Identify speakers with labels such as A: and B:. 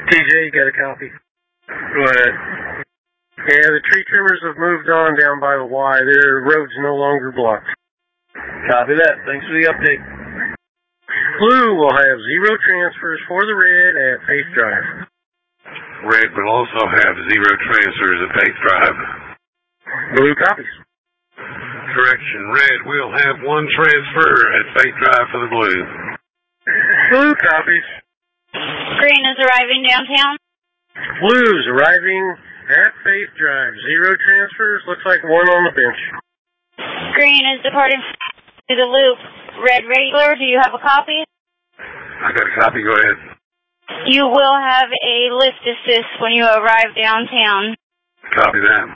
A: TJ, you got a copy? Go ahead. Yeah, the tree trimmers have moved on down by the Y. Their road's no longer blocked.
B: Copy that. Thanks for the update.
A: Blue will have 0 transfers for the red at Faith Drive.
C: Red will also have 0 transfers at Faith Drive.
A: Blue copies.
C: Correction, red will have 1 transfer at Faith Drive for the blue.
A: Blue copies.
D: Green is arriving downtown.
A: Blue's arriving at Faith Drive. 0 transfers. Looks like 1 on the bench.
D: Green is departing to the loop. Red regular, do you have a copy?
C: I got a copy. Go ahead.
D: You will have a lift assist when you arrive downtown.
C: Copy that.